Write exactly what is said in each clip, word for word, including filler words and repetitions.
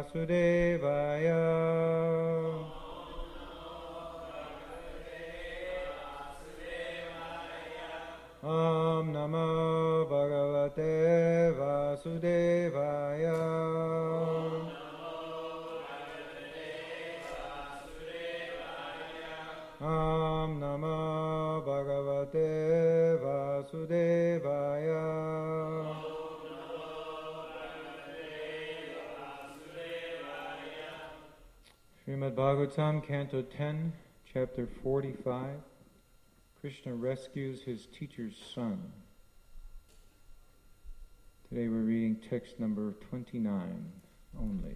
Vasudevaya. Om Namo Bhagavate Vasudevaya. Om Namo Bhagavate Vasudevaya. Srimad Bhagavatam, Canto ten, Chapter forty-five. Krishna rescues his teacher's son. Today we're reading text number twenty-nine only.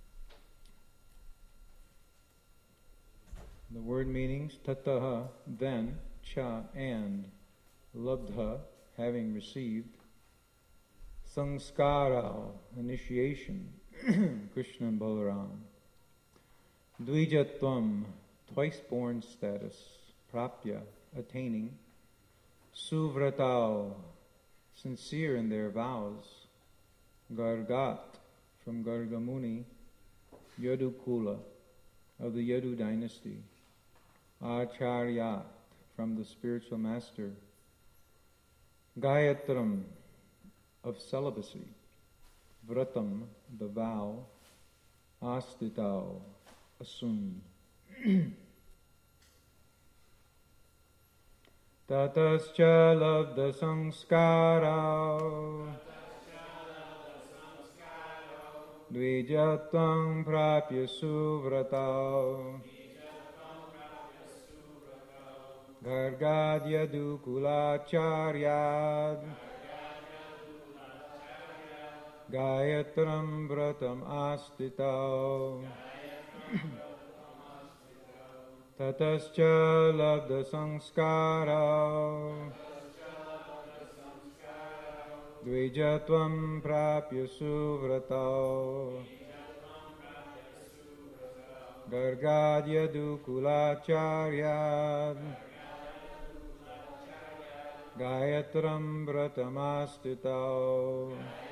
The word meanings, tataha, then, cha, and, labdha, having received, samskara, initiation, Krishna and Balaram, dvijatvam, twice-born status, prapya, attaining, suvratao, sincere in their vows, gargat, from Gargamuni, Yadukula, of the Yadu dynasty, acharyat, from the spiritual master, gayatram, of celibacy, vratam, the vow, astitao, assumed. Tatascha labdha samskara dvijatvam prapya suvrata gargad yadukulacharyad gayatram vratam astitao. Tatascha labdha samskara dvijatvam prapya suvrata gargad yadukulacharyad gayatram vratamastitao.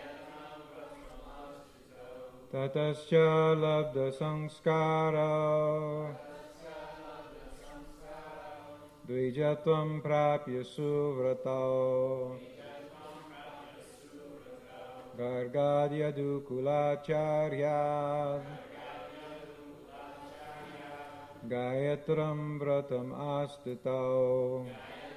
Tatascha labdha samskara dvijatvam prapya suvrata gargad yadukulacharyad gayatram vratam astitao.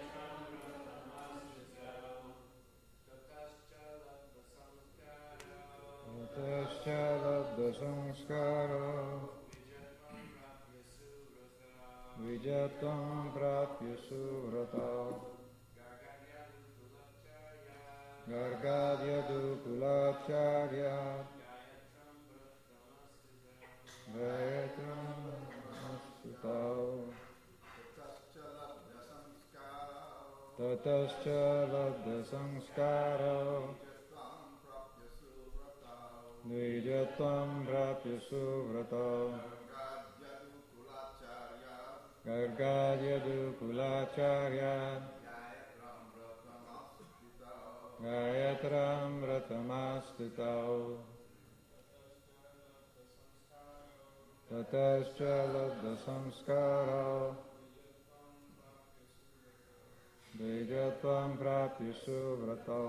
Tatascha labdha samskara dvijatvam prapya suvrata gargad yadukulacharyad gayatram astitao. Tatascha labdha samskara dvijatvam prapya suvrata gargad yadukulacharyad gayatram vratamastitao. Tatascha labdha samskara dvijatvam prapya suvrata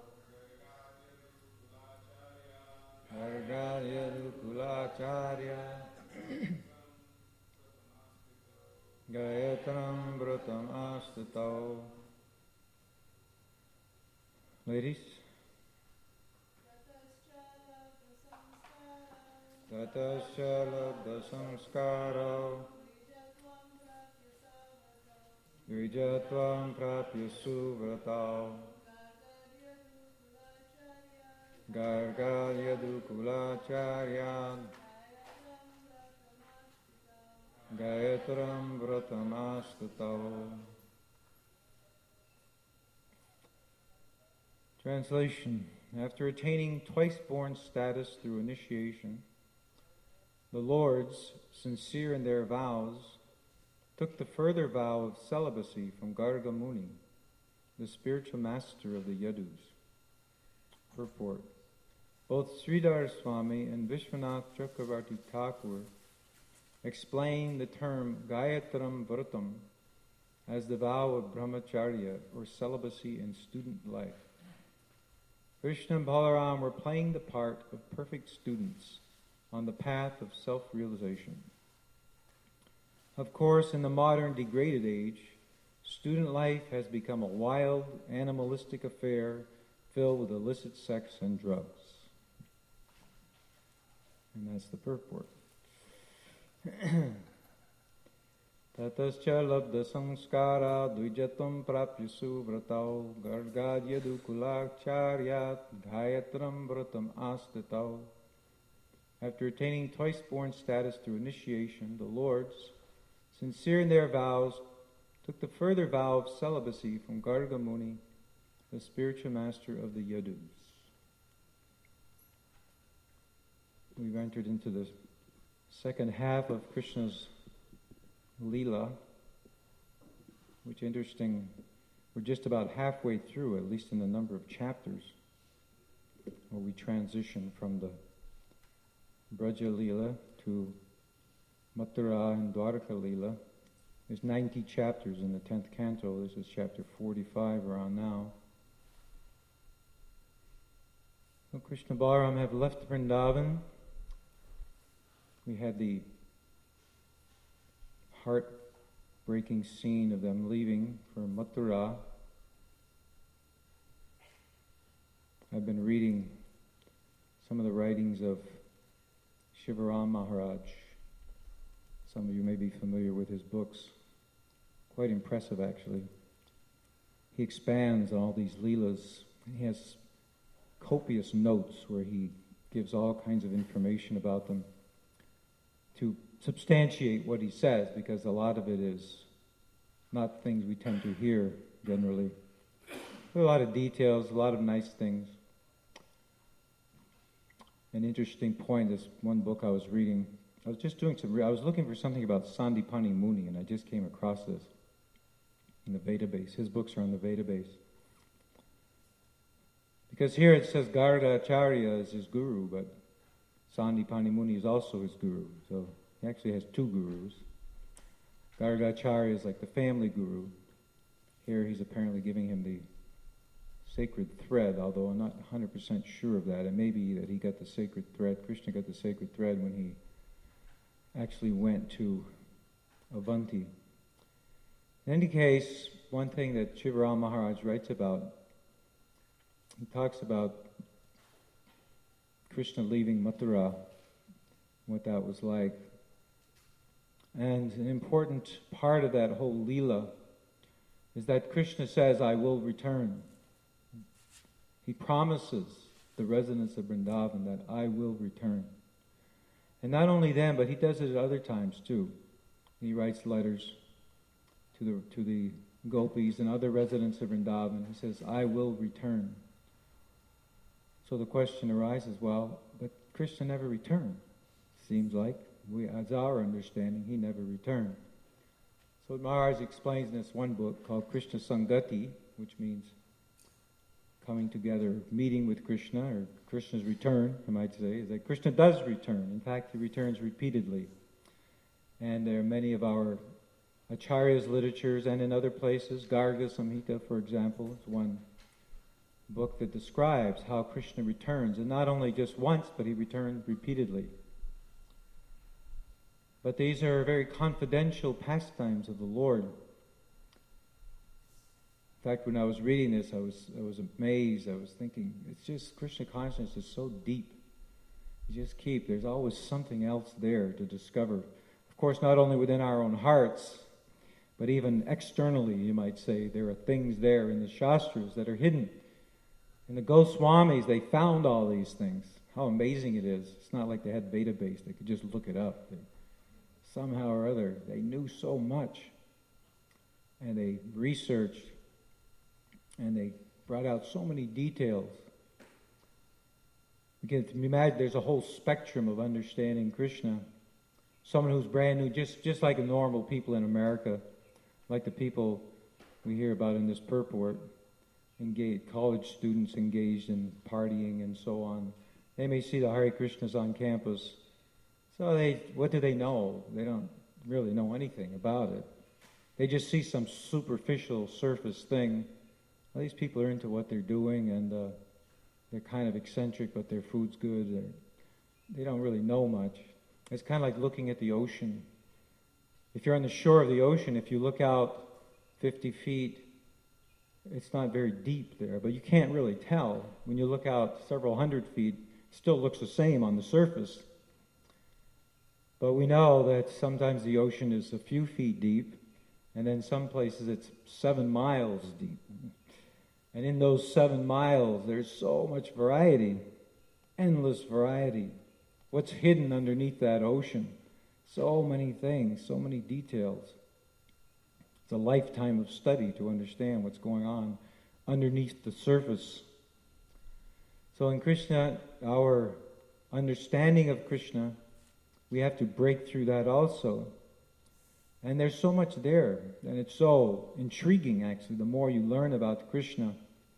gargad yadukulacharyad gayatram vratam astitao. Ladies. Tatascha labdha samskara dvijatvam prapya suvrata gargad yadukulacharyad gayatram vratam astitao. Translation. After attaining twice-born status through initiation, the lords, sincere in their vows, took the further vow of celibacy from Gargamuni, the spiritual master of the Yadus. Purport. both Sridhar Swami and Vishwanath Chakravarti Thakur explain the term Gayatram Vratam as the vow of brahmacharya, or celibacy in student life. Krishna and Balaram were playing the part of perfect students on the path of self-realization. Of course, in the modern degraded age, student life has become a wild, animalistic affair filled with illicit sex and drugs. And that's the purport. Tatascha labda samskara dvijatam prapyasu vratau gargadyadu kulacharyat gayatram vratam astatau. After attaining twice-born status through initiation, the Lords, sincere in their vows, took the further vow of celibacy from Garga Muni, the spiritual master of the Yadus. We've entered into the second half of Krishna's Leela, which interesting, we're just about halfway through, at least in the number of chapters, where we transition from the Braja Leela to Mathura and Dwarka Leela. There's ninety chapters in the tenth canto. This is chapter forty-five around now. So Krishna Balaram have left Vrindavan. We had the heart-breaking scene of them leaving for Mathura. I've been reading some of the writings of Shivaram Maharaj. Some of you may be familiar with his books. Quite impressive, actually. He expands on all these leelas. He has copious notes where he gives all kinds of information about them to substantiate what he says, because a lot of it is not things we tend to hear generally. There are a lot of details, a lot of nice things. An interesting point, this one book I was reading, I was just doing some, re- I was looking for something about Sandipani Muni, and I just came across this in the Veda base. His books are on the Veda base. Because here it says Garga Acharya is his guru, but Sandipani Muni is also his guru. So he actually has two gurus. Garga Acharya is like the family guru. Here he's apparently giving him the sacred thread, although I'm not one hundred percent sure of that. It may be that he got the sacred thread, Krishna got the sacred thread when he actually went to Avanti. In any case, one thing that Shivaram Maharaj writes about, he talks about Krishna leaving Mathura, what that was like. And an important part of that whole Leela is that Krishna says, I will return. He promises the residents of Vrindavan that I will return. And not only then, but he does it at other times too. He writes letters to the to the gopis and other residents of Vrindavan. He says, I will return. So the question arises, well, but Krishna never returned. Seems like, we, as our understanding, he never returned. So Maharaj explains in this one book called Krishna Sangati, which means coming together, meeting with Krishna, or Krishna's return, I might say, is that Krishna does return. In fact, he returns repeatedly. And there are many of our Acharya's literatures and in other places, Garga Samhita, for example, is one book that describes how Krishna returns, and not only just once, but he returns repeatedly. But these are very confidential pastimes of the Lord. In fact, when I was reading this, I was I was amazed. I was thinking, it's just, Krishna consciousness is so deep. You just keep, there's always something else there to discover. Of course, not only within our own hearts, but even externally, you might say, there are things there in the Shastras that are hidden. In the Goswamis, they found all these things. How amazing it is. It's not like they had Veda base. They could just look it up. They, somehow or other, they knew so much. And they researched, and they brought out so many details. You can imagine there's a whole spectrum of understanding Krishna. Someone who's brand new, just, just like normal people in America, like the people we hear about in this purport, engaged, college students engaged in partying and so on. They may see the Hare Krishnas on campus. So they, what do they know? They don't really know anything about it. They just see some superficial surface thing. Well, these people are into what they're doing, and uh, they're kind of eccentric, but their food's good. They're, they don't really know much. It's kind of like looking at the ocean. If you're on the shore of the ocean, if you look out fifty feet, it's not very deep there, but you can't really tell. When you look out several hundred feet, it still looks the same on the surface. But we know that sometimes the ocean is a few feet deep, and then some places it's seven miles deep. And in those seven miles, there's so much variety, endless variety. What's hidden underneath that ocean? So many things, so many details. It's a lifetime of study to understand what's going on underneath the surface. So in Krishna, our understanding of Krishna, we have to break through that also. And there's so much there, and it's so intriguing, actually, the more you learn about Krishna,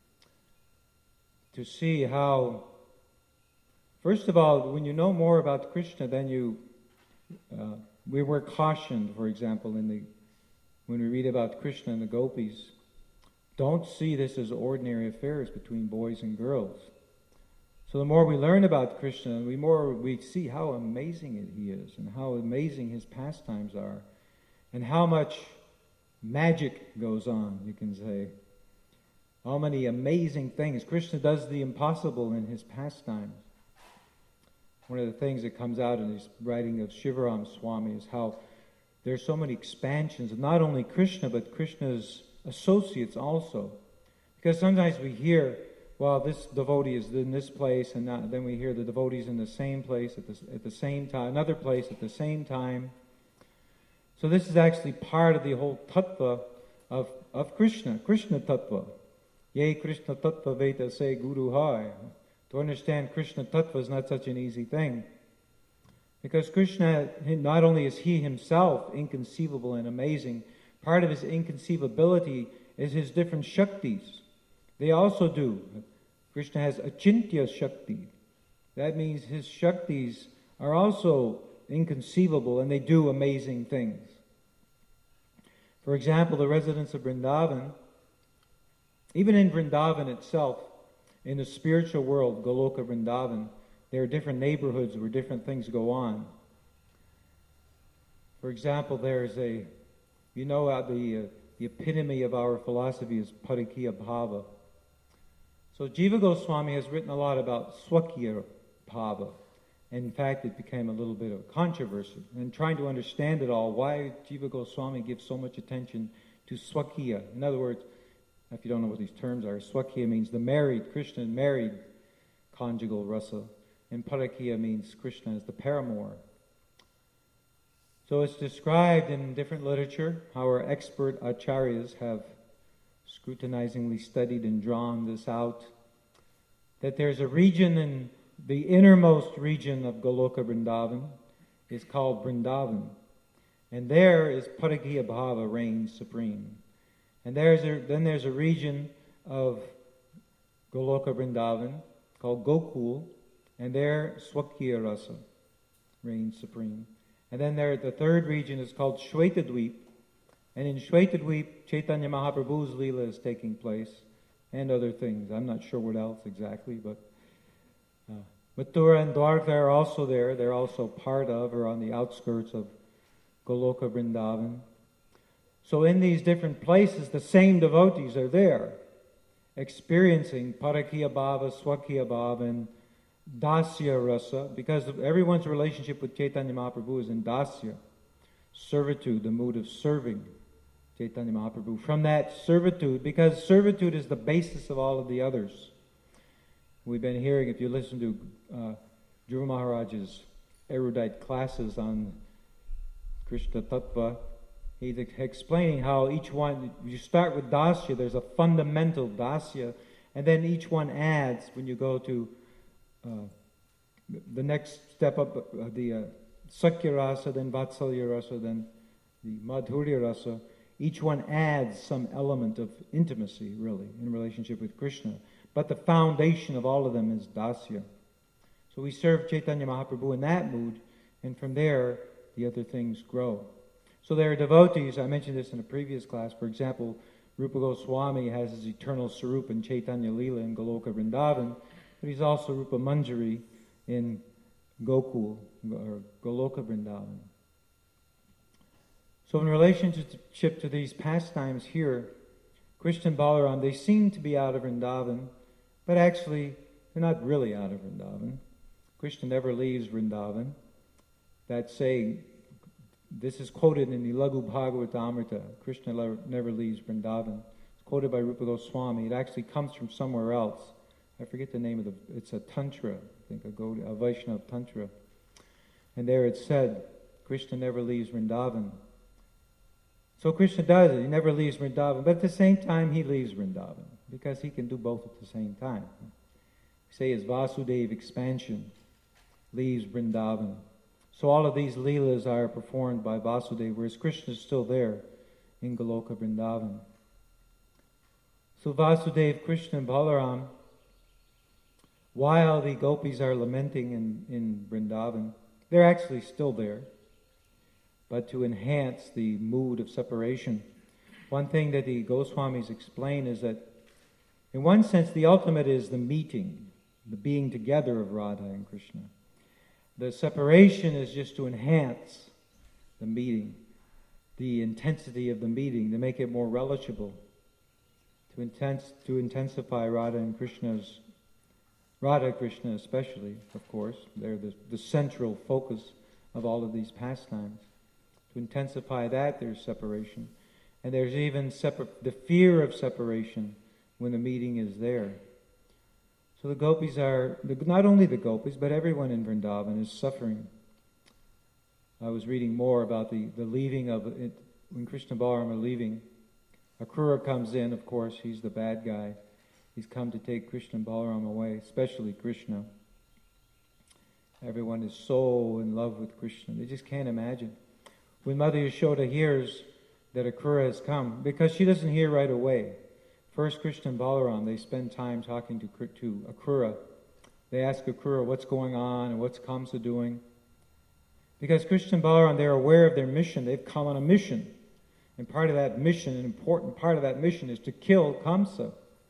to see how, first of all, when you know more about Krishna, then you, uh, we were cautioned, for example, in the when we read about Krishna and the gopis, don't see this as ordinary affairs between boys and girls. So the more we learn about Krishna, the more we see how amazing it he is, and how amazing his pastimes are, and how much magic goes on, you can say. How many amazing things. Krishna does the impossible in his pastimes. One of the things that comes out in his writing of Shivaram Swami is how there's so many expansions of not only Krishna, but Krishna's associates also. Because sometimes we hear, well, this devotee is in this place, and not, then we hear the devotees in the same place at the, at the same time, another place at the same time. So this is actually part of the whole tattva of, of Krishna, Krishna tattva. Ye Krishna tattva veta se guru hai. To understand Krishna tattva is not such an easy thing. Because Krishna, not only is he himself inconceivable and amazing, part of his inconceivability is his different shaktis. They also do. Krishna has achintya shakti. That means his shaktis are also inconceivable, and they do amazing things. For example, the residents of Vrindavan, even in Vrindavan itself, in the spiritual world, Goloka Vrindavan, there are different neighborhoods where different things go on. For example, there's a, you know, uh, the, uh, the epitome of our philosophy is Parikya Bhava. So Jiva Goswami has written a lot about Swakya Bhava. In fact, it became a little bit of a controversy. And trying to understand it all, why Jiva Goswami gives so much attention to Swakya. In other words, if you don't know what these terms are, Swakya means the married, Krishna married conjugal rasa. And Parakya means Krishna as the paramour. So it's described in different literature how our expert acharyas have scrutinizingly studied and drawn this out, that there's a region in the innermost region of Goloka Vrindavan is called Vrindavan. And there is Parakya Bhava reigns supreme. And there's a, then there's a region of Goloka Vrindavan called Gokul, and there Swakya Rasa reigns supreme. And then there, the third region is called Shwetadweep, and in Shwetadweep, Chaitanya Mahaprabhu's Leela is taking place, and other things. I'm not sure what else exactly, but uh, Mathura and Dwarka are also there. They're also part of, or on the outskirts of Goloka Vrindavan. So in these different places, the same devotees are there, experiencing Parakya Bhava, Swakya Bhava, and Dasya Rasa, because everyone's relationship with Chaitanya Mahaprabhu is in Dasya, servitude, the mood of serving Chaitanya Mahaprabhu. From that servitude, because servitude is the basis of all of the others. We've been hearing, if you listen to uh, Dhruva Maharaj's erudite classes on Krishna Tattva, he's explaining how each one, you start with Dasya, there's a fundamental Dasya, and then each one adds, when you go to uh, the next step up, uh, the uh, Sakya Rasa, then Vatsalya Rasa, then the Madhurya Rasa, each one adds some element of intimacy, really, in relationship with Krishna. But the foundation of all of them is Dasya. So we serve Chaitanya Mahaprabhu in that mood, and from there, the other things grow. So there are devotees, I mentioned this in a previous class, for example, Rupa Goswami has his eternal Sarup in Chaitanya Leela in Goloka Vrindavan, but he's also Rupa Manjari in Gokul, or Goloka Vrindavan. So in relationship to these pastimes here, Krishna and Balaram, they seem to be out of Vrindavan, but actually, they're not really out of Vrindavan. Krishna never leaves Vrindavan. That saying, this is quoted in the Laghu Bhagavatamrita. Krishna never leaves Vrindavan. It's quoted by Rupa Goswami. It actually comes from somewhere else. I forget the name of the, it's a Tantra, I think, a, Gaudiya, a Vaishnava Tantra. And there it said, Krishna never leaves Vrindavan. So Krishna does it. He never leaves Vrindavan. But at the same time, he leaves Vrindavan, because he can do both at the same time. Say his Vasudeva expansion leaves Vrindavan. So all of these leelas are performed by Vasudeva, whereas Krishna is still there in Goloka Vrindavan. So Vasudeva, Krishna, and Balaram, while the gopis are lamenting in, in Vrindavan, they're actually still there, but to enhance the mood of separation. One thing that the Goswamis explain is that, in one sense, the ultimate is the meeting, the being together of Radha and Krishna. The separation is just to enhance the meeting, the intensity of the meeting, to make it more relishable, to intense, to intensify Radha and Krishna's, Radha Krishna especially, of course. They're the, the central focus of all of these pastimes. To intensify that, there's separation. And there's even separ- the fear of separation when the meeting is there. So the gopis are, not only the gopis, but everyone in Vrindavan is suffering. I was reading more about the, the leaving of it, when Krishna and Balaram are leaving. Akrura comes in, of course, he's the bad guy. He's come to take Krishna and Balaram away, especially Krishna. Everyone is so in love with Krishna. They just can't imagine. When Mother Yashoda hears that Akrura has come, because she doesn't hear right away. First, Krishna and Balaram, they spend time talking to, to Akrura. They ask Akrura what's going on and what's Kamsa doing. Because Krishna and Balaram, they're aware of their mission. They've come on a mission. And part of that mission, an important part of that mission, is to kill Kamsa.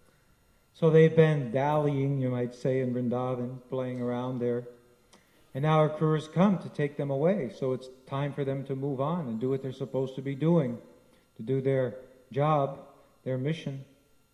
So they've been dallying, you might say, in Vrindavan, playing around there. And now Akrura's come to take them away. So it's time for them to move on and do what they're supposed to be doing, to do their job, their mission.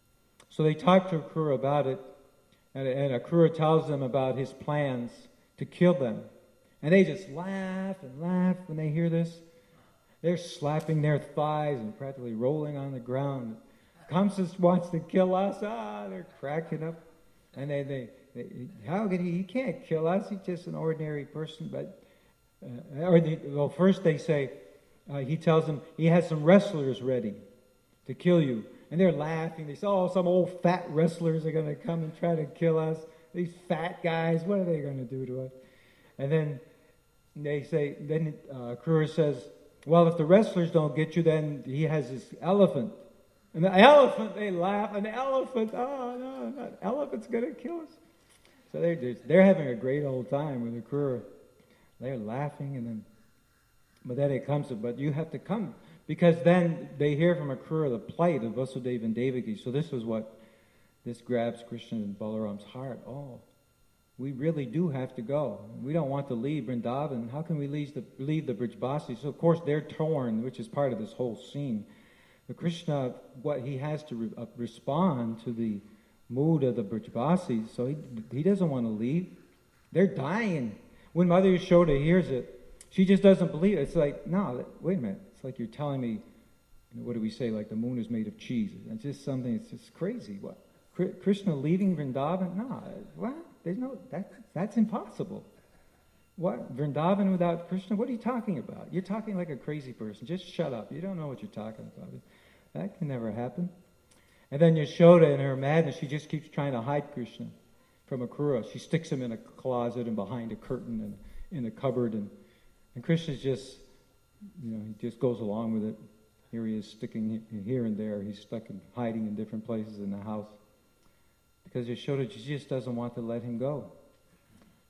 So they talk to Akrura about it, and, and Akrura tells them about his plans to kill them. And they just laugh and laugh when they hear this. They're slapping their thighs and practically rolling on the ground. Kamsa wants to kill us. Ah, they're cracking up. And they, they, they how could he, he can't kill us. He's just an ordinary person. But, uh, or they, well, first they say, uh, he tells them he has some wrestlers ready to kill you. And they're laughing. They say, oh, some old fat wrestlers are going to come and try to kill us. These fat guys, what are they going to do to us? And then they say, then uh, Akrura says, well, if the wrestlers don't get you, then he has his elephant. And the elephant, they laugh. An elephant, oh, no, that elephant's going to kill us. So they're, just, they're having a great old time with Akrura. They're laughing, and then, but then it comes to, but you have to come. Because then they hear from Akrura the plight of Vasudeva and Devaki. So this is what, this grabs Krishna and Balaram's heart. Oh, we really do have to go. We don't want to leave Vrindavan. How can we leave the, leave the Brijbasis? So of course they're torn, which is part of this whole scene. But Krishna, what he has to re, uh, respond to the mood of the Brijbasis, so he, he doesn't want to leave. They're dying. When Mother Yashoda hears it, she just doesn't believe it. It's like, no, wait a minute. It's like you're telling me, you know, what do we say, like the moon is made of cheese. It's just something, it's just crazy. What? Krishna leaving Vrindavan? No, what? There's no, that, that's impossible. What? Vrindavan without Krishna? What are you talking about? You're talking like a crazy person. Just shut up. You don't know what you're talking about. That can never happen. And then Yashoda, in her madness, she just keeps trying to hide Krishna from Akrura. She sticks him in a closet and behind a curtain and in a cupboard. And, and Krishna's just, you know, he just goes along with it. Here he is sticking here and there. He's stuck in hiding in different places in the house. Because Yashoda, she just doesn't want to let him go.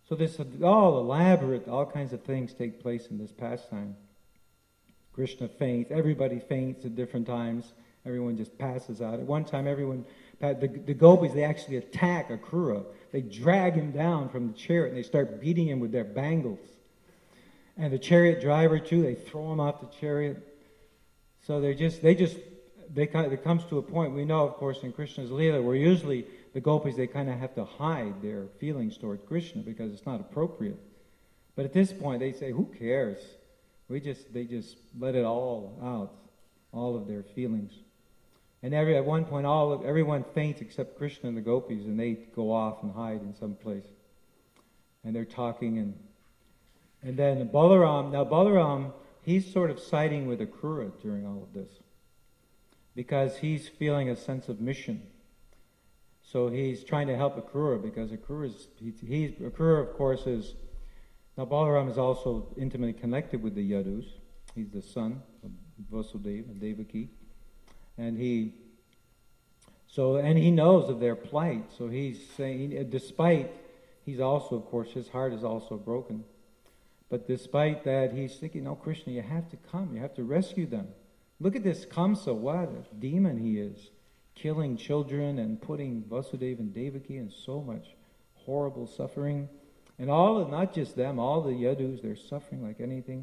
So this all elaborate, all kinds of things take place in this pastime. Krishna faints. Everybody faints at different times. Everyone just passes out. At one time, everyone, the, the gopis, they actually attack Akrura. They drag him down from the chariot and they start beating him with their bangles. And the chariot driver too, they throw him off the chariot. So they're just, they just, they kind of, it comes to a point, we know of course in Krishna's Leela, where usually the gopis, they kind of have to hide their feelings toward Krishna because it's not appropriate. But at this point, they say, who cares? We just, they just let it all out, all of their feelings. And every, at one point, all of, everyone faints except Krishna and the gopis, and they go off and hide in some place. And they're talking, and and then Balaram, now Balaram, he's sort of siding with Akrura during all of this, because he's feeling a sense of mission. So he's trying to help Akrura, because Akrura's, he, he's, Akrura, of course, is, now Balaram is also intimately connected with the Yadus. He's the son of Vasudeva and Devaki. And he, so, and he knows of their plight. So he's saying, despite, he's also, of course, his heart is also broken. But despite that, he's thinking, no, Krishna, you have to come. You have to rescue them. Look at this Kamsa, what a demon he is. Killing children and putting Vasudeva and Devaki in so much horrible suffering. And all, of, not just them, all the Yadus, they're suffering like anything.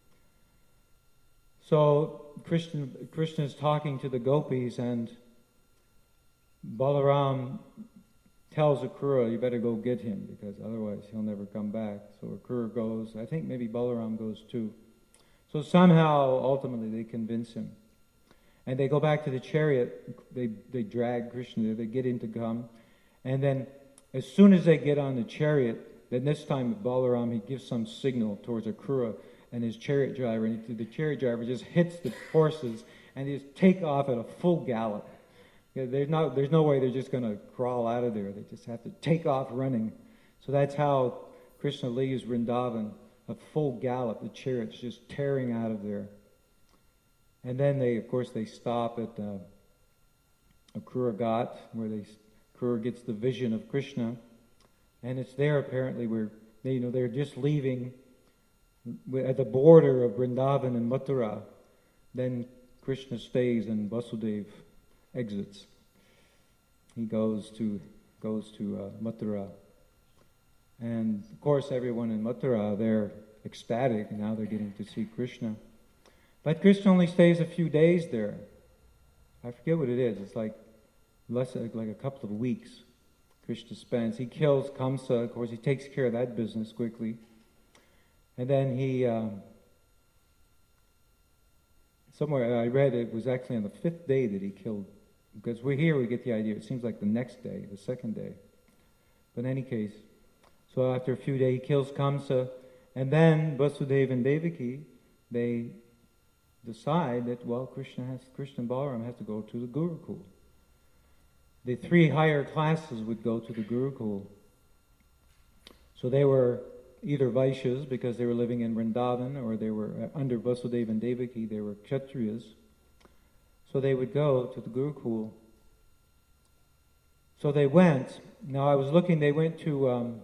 So Krishna, Krishna is talking to the gopis, and Balaram tells Akrura, you better go get him, because otherwise he'll never come back. So Akrura goes. I think maybe Balaram goes too. So somehow, ultimately, they convince him. And they go back to the chariot. They, they drag Krishna there. They get him to come. And then as soon as they get on the chariot, then this time Balaram, he gives some signal towards Akrura and his chariot driver. And the chariot driver just hits the horses and they just take off at a full gallop. There's no, there's no way they're just going to crawl out of there. They just have to take off running. So that's how Krishna leaves Vrindavan, a full gallop. The chariot's just tearing out of there. And then they, of course, they stop at uh, Akrura Ghat, where they, Akrura gets the vision of Krishna. And it's there apparently where they, you know, they're just leaving at the border of Vrindavan and Mathura. Then Krishna stays and Vasudeva exits. He goes to goes to uh, Mathura, and of course everyone in Mathura, they're ecstatic. Now they're getting to see Krishna, but Krishna only stays a few days there. I forget what it is. It's like less like a couple of weeks. Krishna spends. He kills Kamsa. Of course, he takes care of that business quickly, and then he. Um, somewhere I read it was actually on the fifth day that he killed. Because we're here, we get the idea. It seems like the next day, the second day. But in any case, so after a few days, he kills Kamsa, and then Vasudeva and Devaki, they decide that, well, Krishna has, Krishna and Balaram have to go to the Gurukul. The three higher classes would go to the Gurukul. So they were either Vaishyas, because they were living in Vrindavan, or they were uh, under Vasudeva and Devaki, they were Kshatriyas. So they would go to the Gurukul. So they went. Now I was looking, they went to um,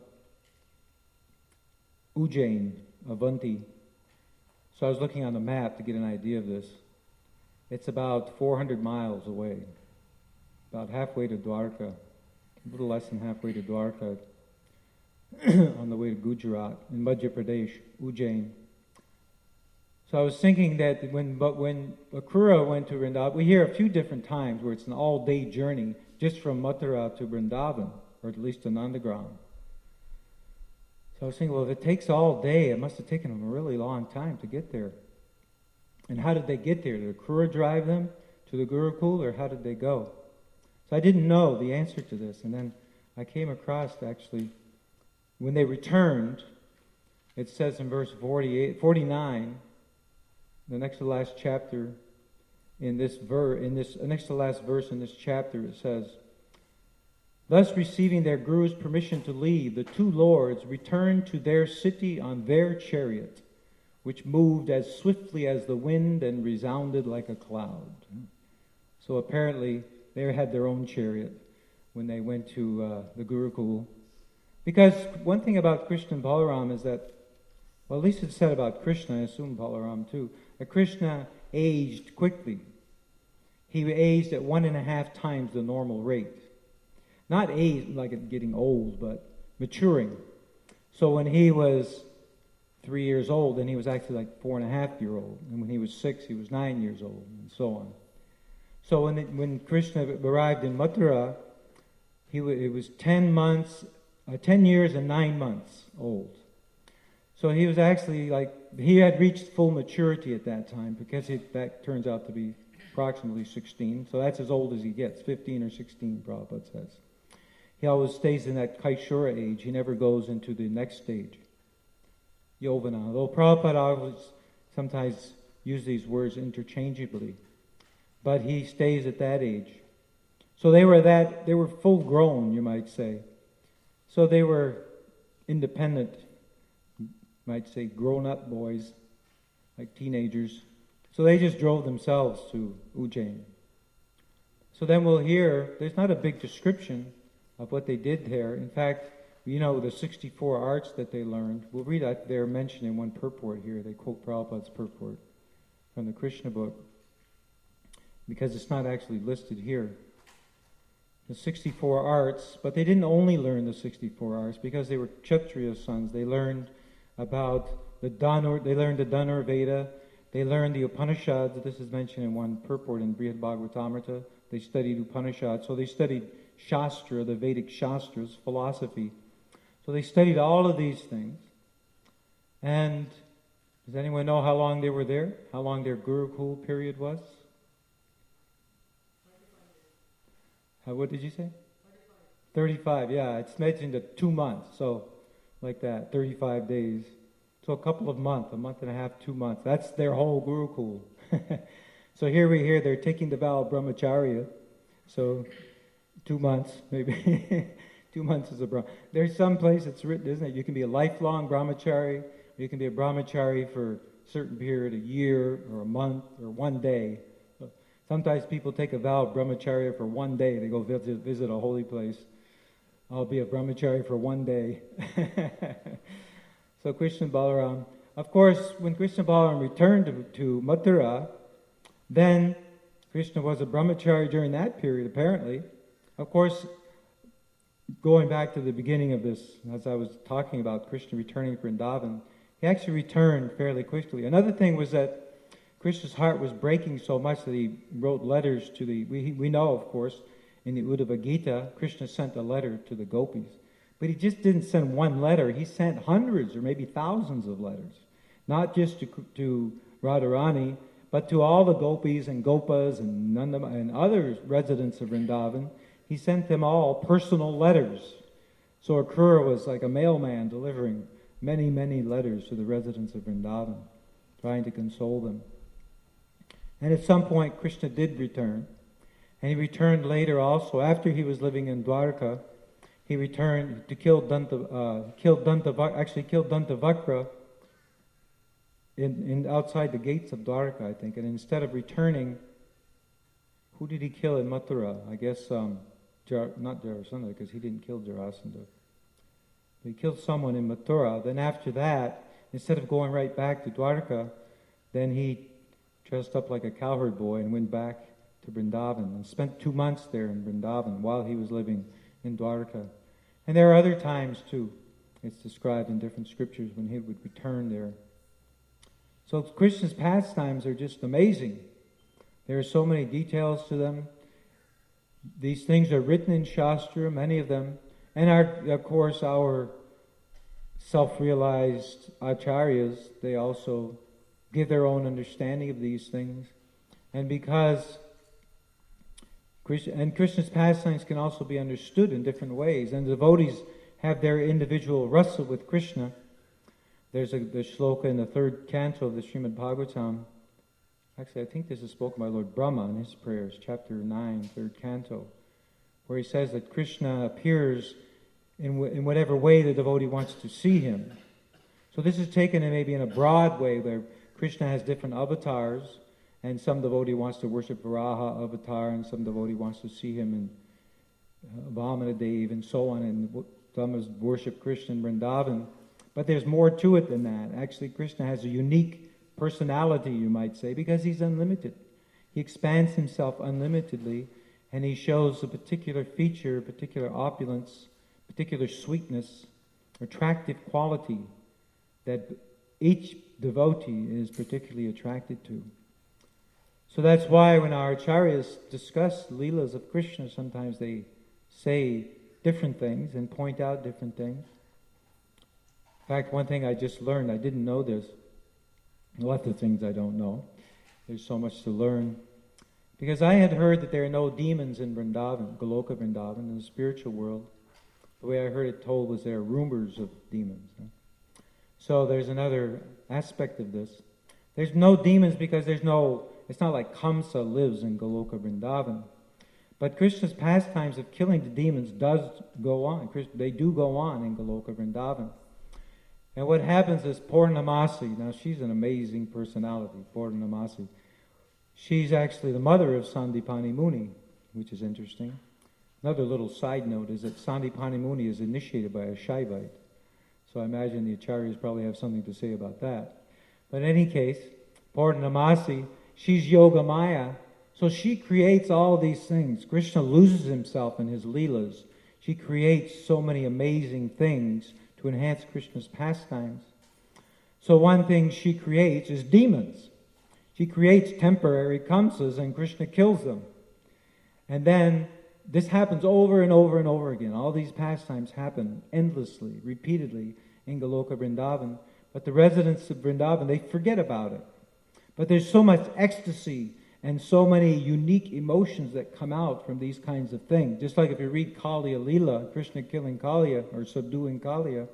Ujjain, Avanti. So I was looking on the map to get an idea of this. It's about four hundred miles away. About halfway to Dwarka. A little less than halfway to Dwarka. On the way to Gujarat, in Madhya Pradesh, Ujjain. So I was thinking that when but when Akrura went to Vrindavan, we hear a few different times where it's an all-day journey just from Mathura to Vrindavan, or at least to Nandagram. So I was thinking, well, if it takes all day, it must have taken them a really long time to get there. And how did they get there? Did Akrura drive them to the Gurukul, or how did they go? So I didn't know the answer to this, and then I came across, actually, when they returned, it says in verse forty-eight, forty-nine, the next to the last chapter in this ver in this next to the last verse in this chapter, it says, thus receiving their guru's permission to leave, the two lords returned to their city on their chariot, which moved as swiftly as the wind and resounded like a cloud. So apparently they had their own chariot when they went to uh, the Gurukul. Because one thing about Krishna and Balaram is that, well, at least it's said about Krishna, I assume Balaram too, that Krishna aged quickly. He aged at one and a half times the normal rate. Not aged like getting old, but maturing. So when he was three years old, then he was actually like four and a half year old. And when he was six, he was nine years old, and so on. So when it, when Krishna arrived in Mathura, he w- it was ten months, uh, ten years and nine months old. So he was actually like, he had reached full maturity at that time, because it, that turns out to be approximately sixteen. So that's as old as he gets, fifteen or sixteen, Prabhupada says. He always stays in that Kaishura age. He never goes into the next stage, Yovana. Though Prabhupada always sometimes use these words interchangeably. But he stays at that age. So they were that, they were full grown, you might say. So they were independent, you might say grown up boys, like teenagers. So they just drove themselves to Ujjain. So then we'll hear, there's not a big description of what they did there. In fact, you know, the sixty-four arts that they learned, we'll read that they're mentioned in one purport here. They quote Prabhupada's purport from the Krishna book, because it's not actually listed here. The sixty-four arts, but they didn't only learn the sixty-four arts, because they were Kshatriya sons. They learned about the Dhanur, they learned the Dhanur Veda, they learned the Upanishads. This is mentioned in one purport in Brihad Bhagavatamrita. They studied Upanishads, so they studied Shastra, the Vedic Shastras, philosophy. So they studied all of these things. And does anyone know how long they were there? How long their Gurukul period was? How, what did you say? thirty-five, yeah. It's mentioned at two months, so like that, thirty-five days. So a couple of months, a month and a half, two months. That's their whole Gurukul. So here we hear they're taking the vow of brahmacharya. So two months, maybe. Two months is a brahmacharya. There's some place it's written, isn't it? You can be a lifelong brahmachari, or you can be a brahmachari for a certain period, a year, or a month, or one day. Sometimes people take a vow of brahmacharya for one day. They go visit, visit a holy place. I'll be a brahmachari for one day. So Krishna Balaram. Of course, when Krishna Balaram returned to, to Mathura, then Krishna was a brahmachari during that period, apparently. Of course, going back to the beginning of this, as I was talking about Krishna returning to Vrindavan, he actually returned fairly quickly. Another thing was that Krishna's heart was breaking so much that he wrote letters to the, we, we know, of course, in the Uddhava Gita, Krishna sent a letter to the gopis. But he just didn't send one letter. He sent hundreds or maybe thousands of letters. Not just to, to Radharani, but to all the gopis and gopas and, Nanda, and other residents of Vrindavan. He sent them all personal letters. So Akrura was like a mailman delivering many, many letters to the residents of Vrindavan, trying to console them. And at some point, Krishna did return. And he returned later also, after he was living in Dwarka. He returned to kill Danta, uh, killed Danta, actually killed Dantavakra in, in outside the gates of Dwarka, I think. And instead of returning, who did he kill in Mathura? I guess um, Jar, not Jarasandha, because he didn't kill Jarasandha. He killed someone in Mathura. Then after that, instead of going right back to Dwarka, then he dressed up like a cowherd boy and went back to Vrindavan and spent two months there in Vrindavan while he was living in Dwarka. And there are other times too. It's described in different scriptures when he would return there. So Krishna's pastimes are just amazing. There are so many details to them. These things are written in Shastra, many of them. And our, of course, our self-realized acharyas, they also give their own understanding of these things. And because Krishna, and Krishna's pastimes can also be understood in different ways, and devotees have their individual rasa with Krishna. There's a the shloka in the third canto of the Srimad Bhagavatam. Actually, I think this is spoken by Lord Brahma in his prayers, chapter nine, third canto, where he says that Krishna appears in, w- in whatever way the devotee wants to see him. So this is taken in maybe in a broad way, where Krishna has different avatars, and some devotee wants to worship Varaha avatar, and some devotee wants to see him in uh, Vamana Dev, and so on. And some of us worship Krishna in Vrindavan, but there's more to it than that. Actually, Krishna has a unique personality, you might say, because he's unlimited. He expands himself unlimitedly, and he shows a particular feature, particular opulence, particular sweetness, attractive quality that each devotee is particularly attracted to. So that's why when our acharyas discuss Leelas of Krishna, sometimes they say different things and point out different things. In fact, one thing I just learned, I didn't know this, lots of things I don't know. There's so much to learn. Because I had heard that there are no demons in Vrindavan, Goloka Vrindavan, in the spiritual world. The way I heard it told was there are rumors of demons. Huh? So there's another aspect of this. There's no demons because there's no, it's not like Kamsa lives in Goloka Vrindavan. But Krishna's pastimes of killing the demons does go on. They do go on in Goloka Vrindavan. And what happens is Purnamasi, now she's an amazing personality, Purnamasi. She's actually the mother of Sandipani Muni, which is interesting. Another little side note is that Sandipani Muni is initiated by a Shaivite. So I imagine the acharyas probably have something to say about that. But in any case, Purnamasi, she's Yogamaya. So she creates all these things. Krishna loses himself in his Leelas. She creates so many amazing things to enhance Krishna's pastimes. So one thing she creates is demons. She creates temporary Kamsas and Krishna kills them. And then this happens over and over and over again. All these pastimes happen endlessly, repeatedly in Goloka Vrindavan. But the residents of Vrindavan, they forget about it. But there's so much ecstasy and so many unique emotions that come out from these kinds of things. Just like if you read Kaliya Leela, Krishna killing Kaliya or subduing Kaliya,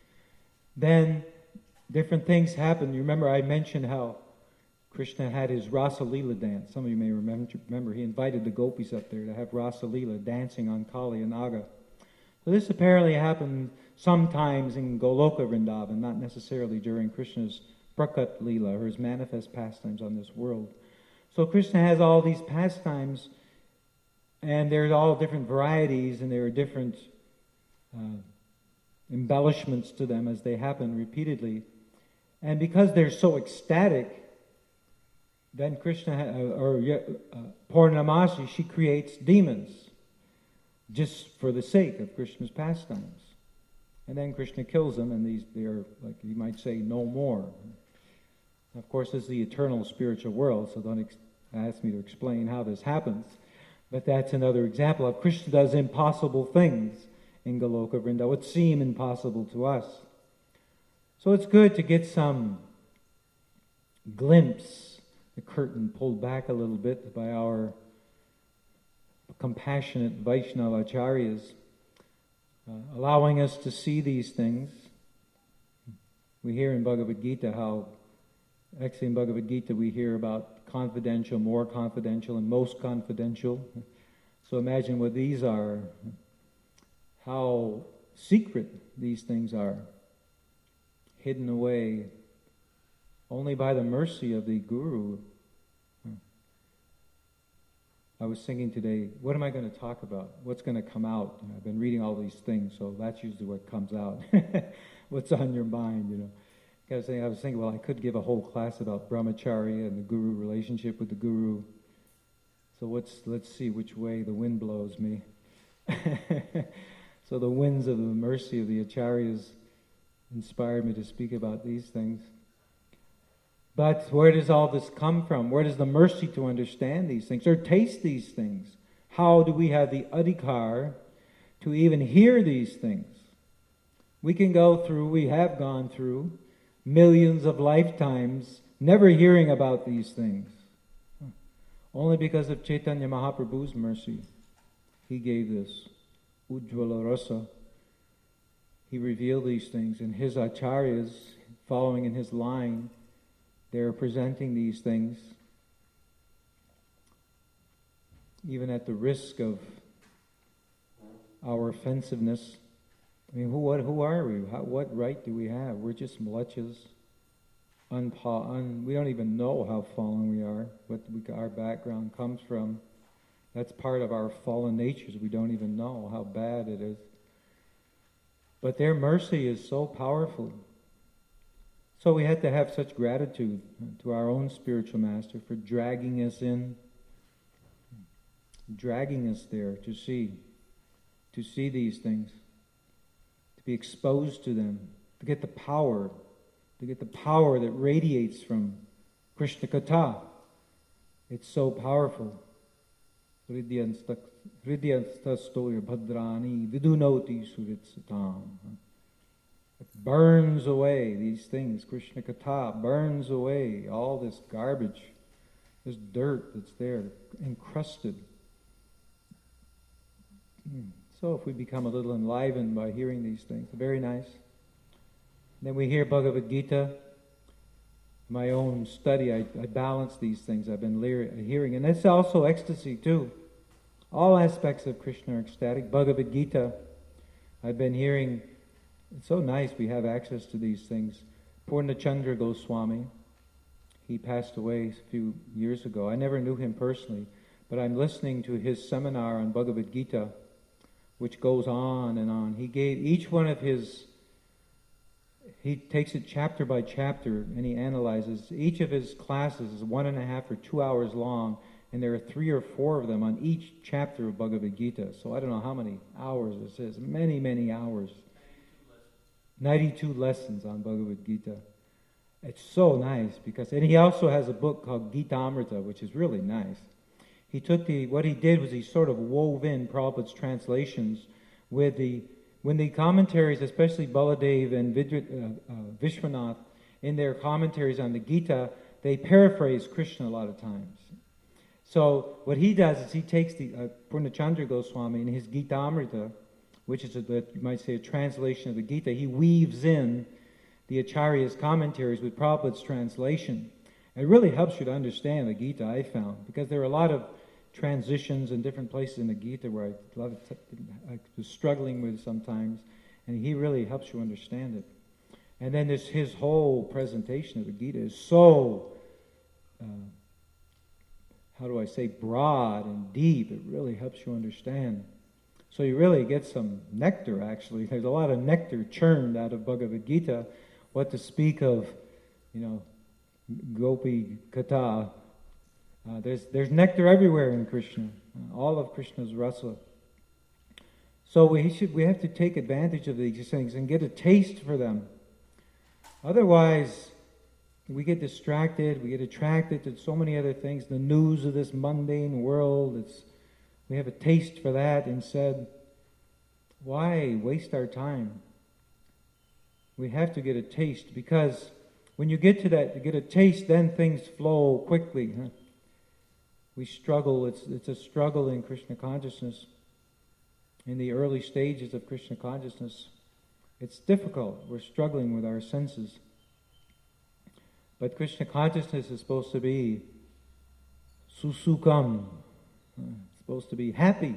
then different things happen. You remember I mentioned how Krishna had his Rasa Leela dance. Some of you may remember, remember he invited the gopis up there to have Rasa Leela dancing on Kaliya Naga. So this apparently happened sometimes in Goloka Vrindavan, not necessarily during Krishna's Prakat Leela, or his manifest pastimes on this world. So Krishna has all these pastimes, and there's all different varieties, and there are different uh, embellishments to them as they happen repeatedly. And because they're so ecstatic, then Krishna, uh, or uh, Purnamasi, she creates demons just for the sake of Krishna's pastimes. And then Krishna kills them, and these they are, like you might say, no more. Of course, this is the eternal spiritual world, so don't ex- ask me to explain how this happens. But that's another example of Krishna does impossible things in Goloka Vrindavan, would seem impossible to us. So it's good to get some glimpse, the curtain pulled back a little bit by our compassionate Vaishnava acharyas, uh, allowing us to see these things. We hear in Bhagavad Gita how, actually in Bhagavad Gita we hear about confidential, more confidential, and most confidential. So imagine what these are, how secret these things are, hidden away only by the mercy of the Guru. I was thinking today, what am I going to talk about? What's going to come out? You know, I've been reading all these things, so that's usually what comes out. What's on your mind, you know? I was, thinking, I was thinking, well, I could give a whole class about brahmacharya and the Guru, relationship with the Guru. So let's, let's see which way the wind blows me. So the winds of the mercy of the acharyas inspired me to speak about these things. But where does all this come from? Where does the mercy to understand these things or taste these things? How do we have the adhikar to even hear these things? We can go through, we have gone through, millions of lifetimes never hearing about these things. Only because of Chaitanya Mahaprabhu's mercy, he gave this Ujjvala Rasa. He revealed these things, and his acharyas, following in his line, they're presenting these things, even at the risk of our offensiveness. I mean, who what, who are we? How, what right do we have? We're just mlechas. Unpa, un, we don't even know how fallen we are, what we, our background comes from. That's part of our fallen natures. We don't even know how bad it is. But their mercy is so powerful. So we had to have such gratitude to our own spiritual master for dragging us in, dragging us there to see, to see these things, to be exposed to them, to get the power, to get the power that radiates from Krishna Katha. It's so powerful. Hridyanstastoya bhadrani vidunoti suritsatam. It burns away these things. Krishna Katha burns away all this garbage, this dirt that's there, encrusted. So if we become a little enlivened by hearing these things, very nice. Then we hear Bhagavad Gita. My own study, I, I balance these things I've been lear- hearing. And it's also ecstasy too. All aspects of Krishna are ecstatic. Bhagavad Gita, I've been hearing. It's so nice we have access to these things. Purnachandra Goswami, he passed away a few years ago. I never knew him personally, but I'm listening to his seminar on Bhagavad Gita, which goes on and on. He gave each one of his, he takes it chapter by chapter and he analyzes. Each of his classes is one and a half or two hours long, and there are three or four of them on each chapter of Bhagavad Gita. So I don't know how many hours this is. Many, many hours. ninety-two lessons on Bhagavad Gita. It's so nice because, and he also has a book called Gita Amrita, which is really nice. He took the, what he did was he sort of wove in Prabhupada's translations with the, when the commentaries, especially Baladev and Vidra, uh, uh, Vishwanath, in their commentaries on the Gita, they paraphrase Krishna a lot of times. So what he does is he takes the uh, Purnachandra Goswami in his Gita Amrita, which is, a, you might say, a translation of the Gita, he weaves in the Acharya's commentaries with Prabhupada's translation. It really helps you to understand the Gita, I found, because there are a lot of transitions in different places in the Gita where I, a lot of t- I was struggling with sometimes, and he really helps you understand it. And then this, his whole presentation of the Gita is so, uh, how do I say, broad and deep. It really helps you understand. So you really get some nectar, actually. There's a lot of nectar churned out of Bhagavad Gita. What to speak of, you know, Gopi Katha. Uh, there's there's nectar everywhere in Krishna. Uh, all of Krishna's rasa. So we should we have to take advantage of these things and get a taste for them. Otherwise, we get distracted. We get attracted to so many other things. The news of this mundane world. It's We have a taste for that instead. Why waste our time? We have to get a taste, because when you get to that, to get a taste, then things flow quickly. Huh? We struggle. It's it's a struggle in Krishna consciousness. In the early stages of Krishna consciousness, it's difficult. We're struggling with our senses. But Krishna consciousness is supposed to be susukam. It's supposed to be happy.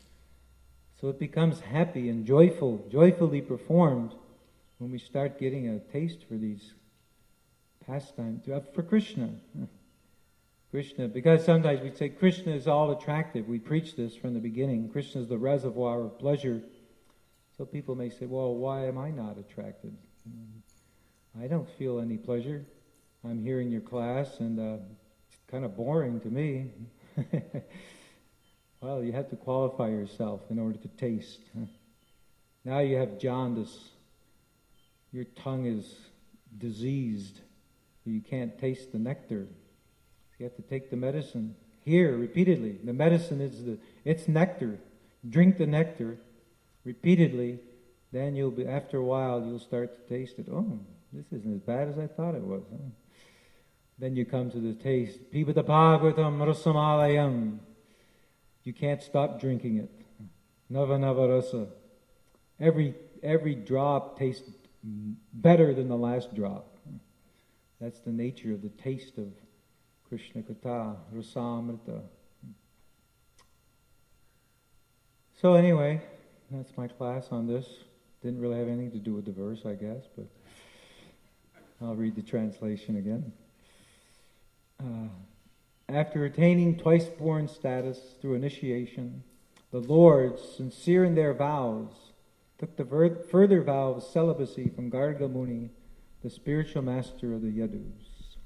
So it becomes happy and joyful, joyfully performed when we start getting a taste for these pastimes, for Krishna. Krishna, because sometimes we say Krishna is all attractive. We preach this from the beginning. Krishna is the reservoir of pleasure. So people may say, well, why am I not attracted? I don't feel any pleasure. I'm hearing your class and uh, it's kind of boring to me. Well, you have to qualify yourself in order to taste. Now you have jaundice. Your tongue is diseased. You can't taste the nectar. You have to take the medicine. Hear repeatedly. The medicine is the, it's nectar. Drink the nectar repeatedly. Then you'll be, after a while, you'll start to taste it. Oh, this isn't as bad as I thought it was. Huh? Then you come to the taste. Pibata bhagavatam rasamalayam. You can't stop drinking it. Nava nava rasa. Every, every drop tastes better than the last drop. That's the nature of the taste of Krishna Katha, Rasamrita. So anyway, that's my class on this. Didn't really have anything to do with the verse, I guess, but I'll read the translation again. Uh, After attaining twice-born status through initiation, the lords, sincere in their vows, took the ver- further vow of celibacy from Garga Muni, the spiritual master of the Yadus.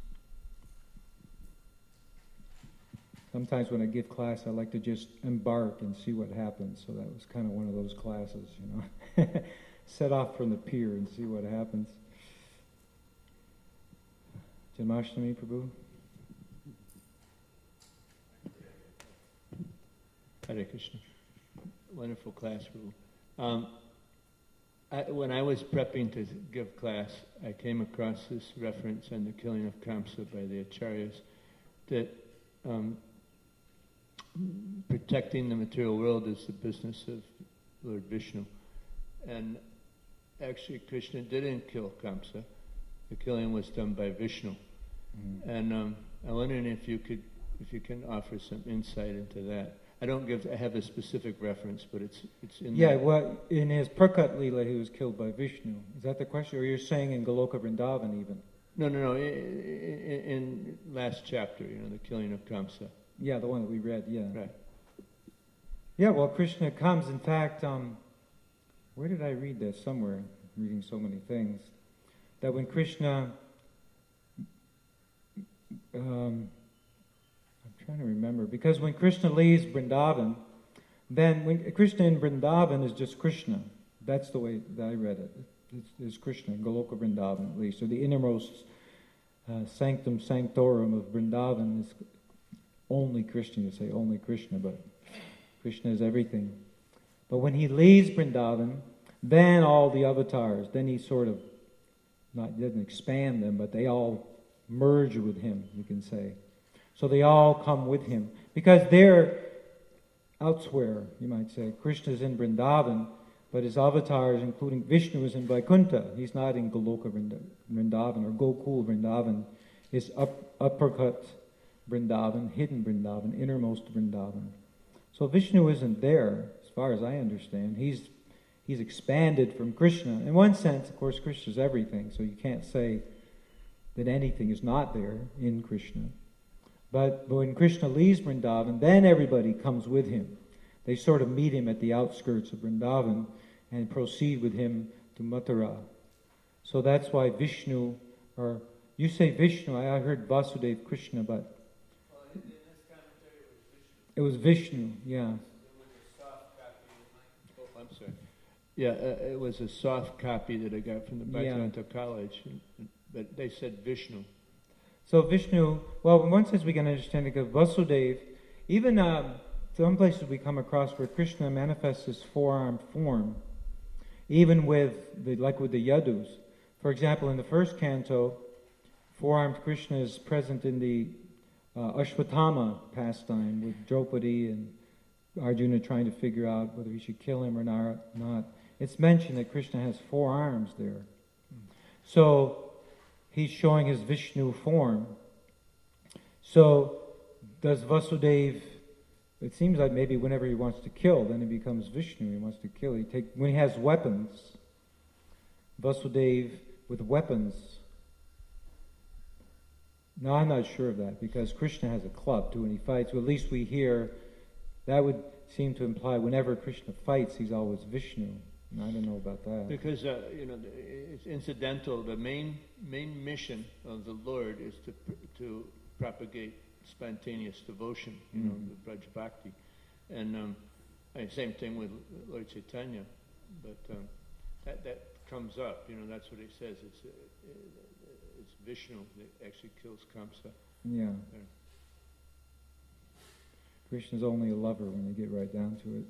Sometimes when I give class, I like to just embark and see what happens. So that was kind of one of those classes, you know. Set off from the pier and see what happens. Janmashtami, Prabhu? Hare Krishna. Wonderful class, Prabhu. Um, I, when I was prepping to give class, I came across this reference on the killing of Kamsa by the Acharyas, that um, protecting the material world is the business of Lord Vishnu. And actually Krishna didn't kill Kamsa. The killing was done by Vishnu. Mm-hmm. And um, I'm wondering if you could, if you can offer some insight into that. I don't give, I have a specific reference, but it's it's in Yeah, there. well, in his Prakat Leela, he was killed by Vishnu. Is that the question? Or you're saying in Goloka Vrindavan even? No, no, no, in, in, in last chapter, you know, the killing of Kamsa. Yeah, the one that we read, yeah. Right. Yeah, well, Krishna comes. In fact, um, where did I read this? Somewhere. I'm reading so many things. That when Krishna... Um, I'm trying to remember. Because when Krishna leaves Vrindavan, then when Krishna in Vrindavan is just Krishna. That's the way that I read it. It's, it's Krishna, Goloka Vrindavan at least. Or the innermost uh, sanctum sanctorum of Vrindavan is only Krishna. You say only Krishna, but Krishna is everything. But when he leaves Vrindavan, then all the avatars, then he sort of, not doesn't expand them, but they all merge with him, you can say. So they all come with him. Because they're elsewhere, you might say. Krishna's in Vrindavan, but his avatars, including Vishnu, is in Vaikuntha. He's not in Goloka Vrindavan or Gokul Vrindavan. His up, uppercut Vrindavan, hidden Vrindavan, innermost Vrindavan. So Vishnu isn't there, as far as I understand. He's he's expanded from Krishna. In one sense, of course, Krishna's everything, so you can't say that anything is not there in Krishna. But, but when Krishna leaves Vrindavan, then everybody comes with him. They sort of meet him at the outskirts of Vrindavan and proceed with him to Mathura. So that's why Vishnu, or you say Vishnu, I heard Vasudeva Krishna, but Well, in, in this commentary it was Vishnu. It was Vishnu, yeah. It was a soft copy. Oh, I'm sorry. Yeah, uh, it was a soft copy that I got from the Bhaktivedanta yeah. College, but they said Vishnu. So Vishnu, well, in one sense we can understand it because Vasudeva, even uh, some places we come across where Krishna manifests his four-armed form, even with the, like with the Yadus. For example, in the first canto, four-armed Krishna is present in the uh, Ashwatthama pastime with Draupadi and Arjuna trying to figure out whether he should kill him or not. It's mentioned that Krishna has four arms there. So he's showing his Vishnu form. So does Vasudeva, it seems like maybe whenever he wants to kill, then he becomes Vishnu. He wants to kill. He take when he has weapons, Vasudeva with weapons. Now I'm not sure of that because Krishna has a club too and he fights. Well, at least we hear that would seem to imply whenever Krishna fights, he's always Vishnu. And I don't know about that. Because uh, you know, it's incidental. The main main mission of the Lord is to to propagate spontaneous devotion. You mm-hmm. know, the Braj Bhakti, and um, and same thing with Lord Chaitanya. But um, that that comes up. You know, that's what he says. It's uh, it's Vishnu that actually kills Kamsa. Yeah. There. Krishna's only a lover when you get right down to it.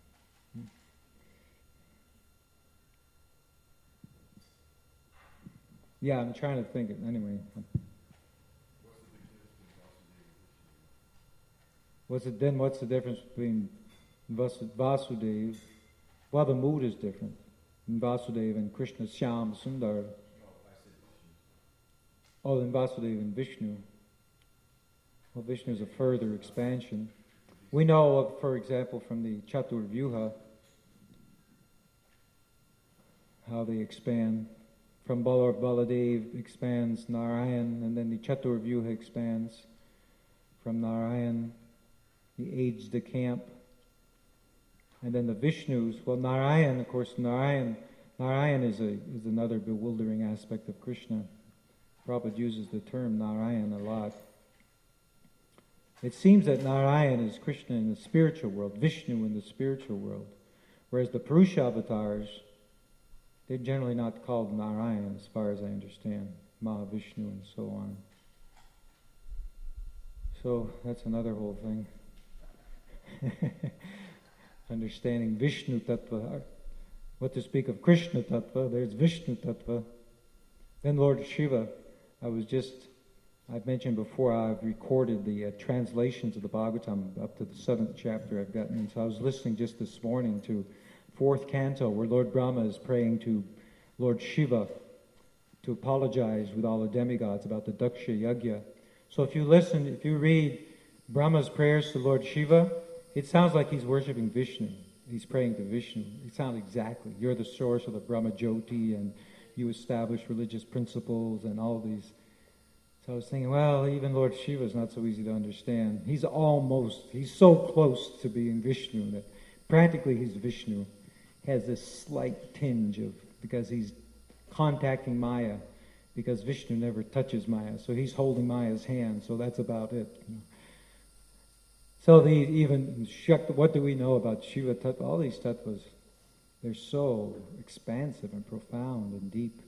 Yeah, I'm trying to think it anyway. What's it then? What's the difference between Vasudeva? Well, the mood is different. In Vasudeva and Krishna, Shyam, Sundar. Oh, then Vasudeva and Vishnu. Well, Vishnu is a further expansion. We know, of, for example, from the Chatur Vyuha, how they expand. From Balar Baladev expands Narayan, and then the Chatur Vyuha expands from Narayan. He aids the camp And then the Vishnus, well, Narayan, of course, Narayan, Narayan is a is another bewildering aspect of Krishna. Prabhupada uses the term Narayan a lot. It seems that Narayan is Krishna in the spiritual world, Vishnu in the spiritual world, whereas the Purusha avatars, they're generally not called Narayan as far as I understand, Mahavishnu and so on. So that's another whole thing. Understanding Vishnu Tattva. What to speak of Krishna Tattva, there's Vishnu Tattva. Then Lord Shiva. I was just, I've mentioned before, I've recorded the uh, translations of the Bhagavatam up to the seventh chapter I've gotten. And so I was listening just this morning to fourth canto where Lord Brahma is praying to Lord Shiva to apologize with all the demigods about the Daksha Yajna. So if you listen, if you read Brahma's prayers to Lord Shiva, it sounds like he's worshipping Vishnu. He's praying to Vishnu. It sounds exactly. You're the source of the Brahma Jyoti, and you establish religious principles and all these. So I was thinking, well, even Lord Shiva is not so easy to understand. He's almost, he's so close to being Vishnu that practically he's Vishnu. He has this slight tinge of, because he's contacting Maya, because Vishnu never touches Maya. So he's holding Maya's hand, so that's about it. You know. So the even, what do we know about Shiva Tattva? All these tattvas, they're so expansive and profound and deep.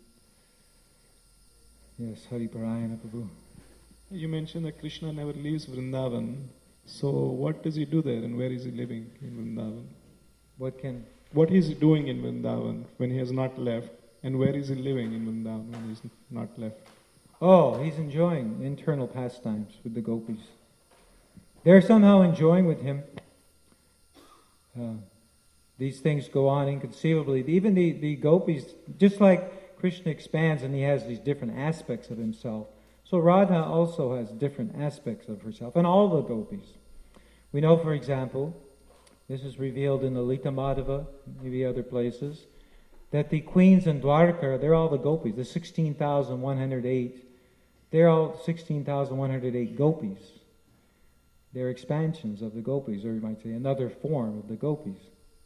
Yes, Hari Parayana Prabhu. You mentioned that Krishna never leaves Vrindavan. So what does he do there and where is he living in Vrindavan? What can... What is he doing in Vrindavan when he has not left? And where is he living in Vrindavan when he's not left? Oh, he's enjoying internal pastimes with the gopis. They're somehow enjoying with him. Uh, these things go on inconceivably. Even the, the gopis, just like Krishna expands and he has these different aspects of himself, so Radha also has different aspects of herself, and all the gopis. We know, for example, this is revealed in the Lita Madhava, maybe other places, that the queens in Dwarka, they're all the gopis, the sixteen thousand one hundred eight, they're all sixteen thousand one hundred eight gopis. They're expansions of the gopis, or you might say another form of the gopis.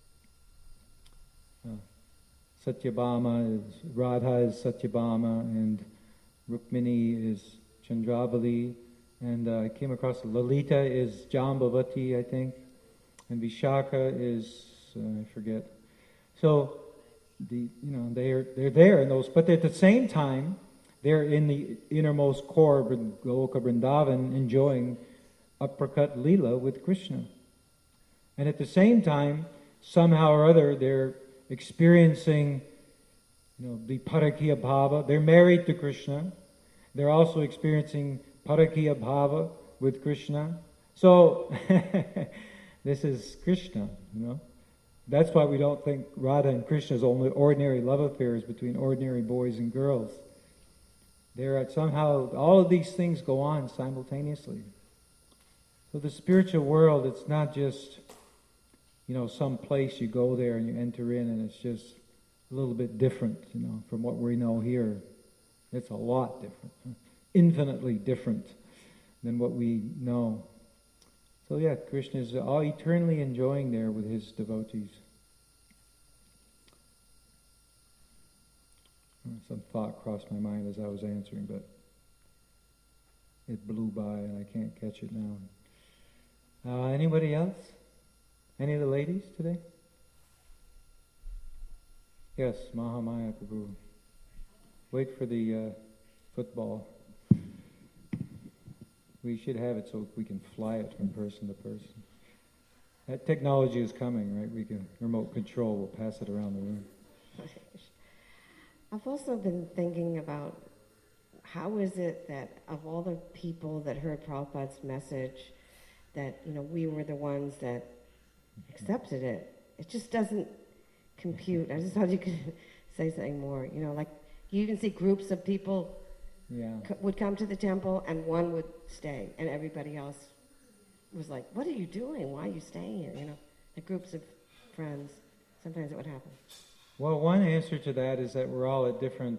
Uh, Satyabhama is, Radha is Satyabhama, and Rukmini is Chandravali, and uh, I came across Lalita is Jambavati, I think, and Vishaka is, uh, I forget. So, the you know, they're they're there in those, but at the same time, they're in the innermost core of Goloka Vrindavan enjoying uppercut Leela with Krishna. And at the same time, somehow or other, they're experiencing, you know, the Parakiya Bhava. They're married to Krishna. They're also experiencing Parakiya Bhava with Krishna. So, this is Krishna, you know. That's why we don't think Radha and Krishna is only ordinary love affairs between ordinary boys and girls. There are somehow, all of these things go on simultaneously. So the spiritual world, it's not just, you know, some place you go there and you enter in and it's just a little bit different, you know, from what we know here. It's a lot different, infinitely different than what we know. So yeah, Krishna is all eternally enjoying there with his devotees. Some thought crossed my mind as I was answering, but it blew by and I can't catch it now. Uh, anybody else? Any of the ladies today? Yes, Mahamaya Prabhu. Wait for the uh, football. We should have it so we can fly it from person to person. That technology is coming, right? We can remote control. We'll pass it around the room. I've also been thinking about how is it that of all the people that heard Prabhupada's message, that, you know, we were the ones that accepted it. It just doesn't compute. I just thought you could say something more. You know, like you even see groups of people yeah. c- would come to the temple and one would stay, and everybody else was like, "What are you doing? Why are you staying here?" You know, like groups of friends. Sometimes it would happen. Well, one answer to that is that we're all at different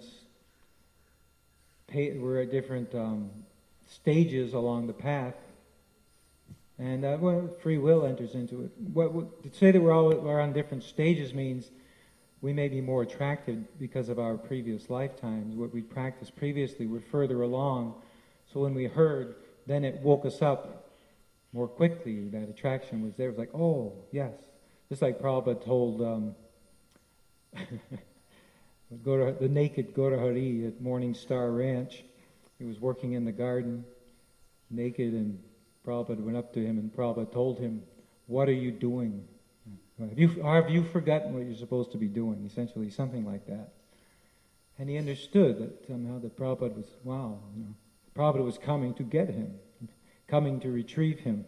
we're at different um, stages along the path. And uh, well, free will enters into it. What, what, to say that we're all we're on different stages means we may be more attracted because of our previous lifetimes. What we practiced previously, we're further along. So when we heard, then it woke us up more quickly. That attraction was there. It was like, oh, yes. Just like Prabhupada told um, Gora, the naked Gaurahari at Morning Star Ranch. He was working in the garden, naked, and Prabhupada went up to him and Prabhupada told him, what are you doing? Have you, have you forgotten what you're supposed to be doing? Essentially, something like that. And he understood that somehow that Prabhupada was, wow, you know, Prabhupada was coming to get him, coming to retrieve him.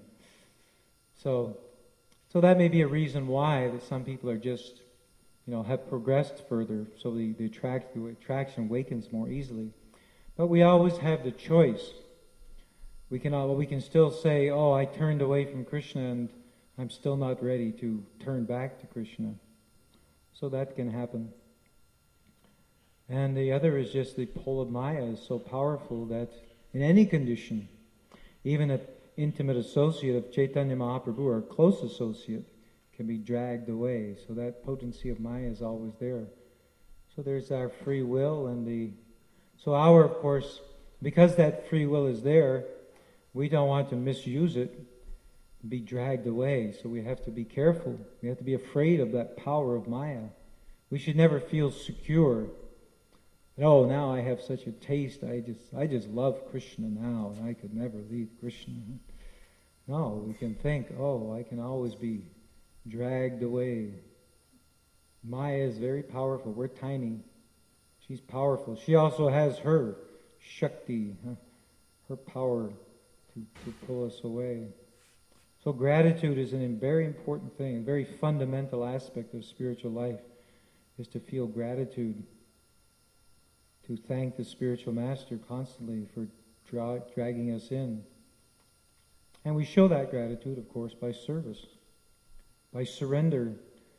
So, so that may be a reason why that some people are just, you know, have progressed further, so the, the, attract, the attraction wakens more easily. But we always have the choice. We can, all, we can still say, oh, I turned away from Krishna and I'm still not ready to turn back to Krishna. So that can happen. And the other is just the pull of Maya is so powerful that in any condition, even an intimate associate of Chaitanya Mahaprabhu or a close associate can be dragged away. So that potency of Maya is always there. So there's our free will and the... So our, of course, because that free will is there, we don't want to misuse it, be dragged away. So we have to be careful. We have to be afraid of that power of Maya. We should never feel secure. Oh, now I have such a taste. I just, I just love Krishna now, and I could never leave Krishna. No, we can think, oh, I can always be dragged away. Maya is very powerful. We're tiny. She's powerful. She also has her Shakti, her power to, to pull us away. So gratitude is a very important thing, a very fundamental aspect of spiritual life, is to feel gratitude, to thank the spiritual master constantly for dra- dragging us in. And we show that gratitude, of course, by service, by surrender.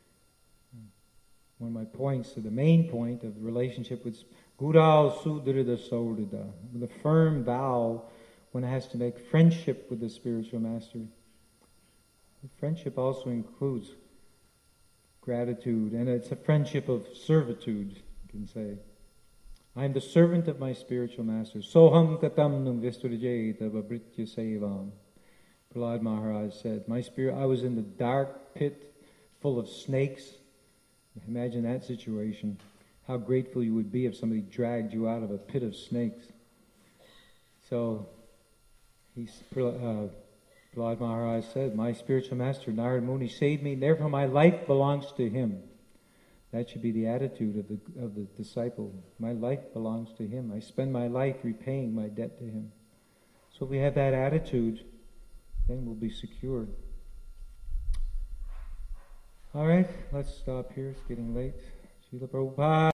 One of my points, the main point of the relationship with Gurau Sudrida Saurida, with a firm vow one has to make friendship with the spiritual master. Friendship also includes gratitude, and it's a friendship of servitude, you can say. I am the servant of my spiritual master. Soham katam num visturjeta vabritya sevam. Prahlad Maharaj said, my spirit, I was in the dark pit full of snakes. Imagine that situation. How grateful you would be if somebody dragged you out of a pit of snakes. So, he's, uh, Prahlad Maharaj said, my spiritual master, Narada Muni, saved me, therefore my life belongs to him. That should be the attitude of the of the disciple. My life belongs to him. I spend my life repaying my debt to him. So if we have that attitude, then we'll be secure. All right, let's stop here. It's getting late. Srila Prabhupada.